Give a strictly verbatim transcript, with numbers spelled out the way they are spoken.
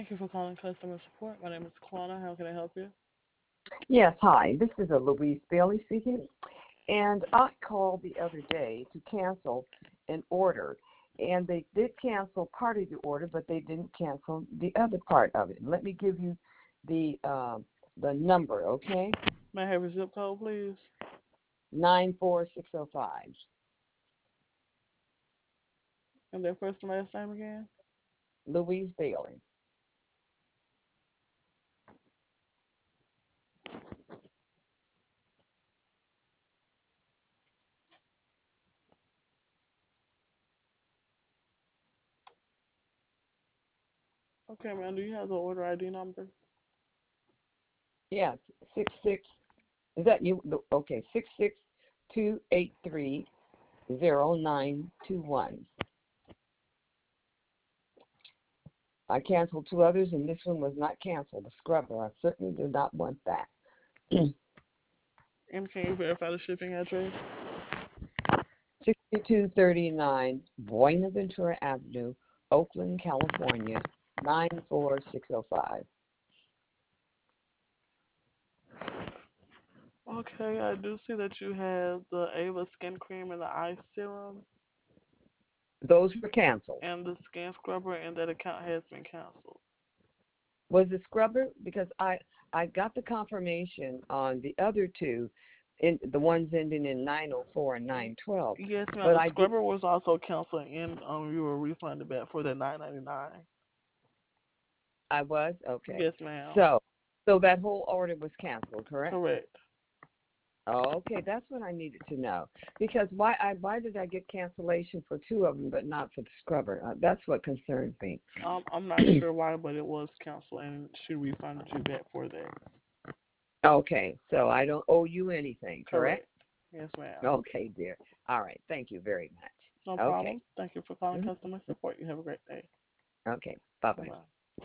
Thank you for calling customer support. My name is Kwana. How can I help you? Yes, hi. This is a Louise Bailey speaking, and I called the other day to cancel an order, and they did cancel part of the order, but they didn't cancel the other part of it. Let me give you the uh, the number, okay? May I have your zip code, please? Nine four six zero five. And their first and last name again? Louise Bailey. Okay, ma'am. Do you have the order I D number? Yes, six six. Is that you? Okay, six six two eight three zero nine two one. I canceled two others, and this one was not canceled. The scrubber. I certainly did not want that. And can you verify the shipping address? sixty-two thirty-nine Buenaventura Avenue, Oakland, California, nine four six zero five. Okay, I do see that you have the Ava skin cream and the eye serum Those were canceled. and the skin scrubber, and that account has been canceled. Was the scrubber? Because I, I got the confirmation on the other two, in the ones ending in nine oh four and nine twelve. Yes, ma'am. But The I did. scrubber was also canceled, and um, you were refunded back for the nine ninety nine. I was? Okay. Yes, ma'am. So, so that whole order was canceled, correct? Correct. Oh, okay, that's what I needed to know. Because why I why did I get cancellation for two of them but not for the scrubber? Uh, that's what concerns me. Um, I'm not sure why, but it was canceled, and she refunded you back for that. Okay, so I don't owe you anything, correct? Correct. Yes, ma'am. Okay, dear. All right, thank you very much. No Okay. problem. Thank you for calling Mhm. customer support. You have a great day. Okay, bye-bye. Bye-bye.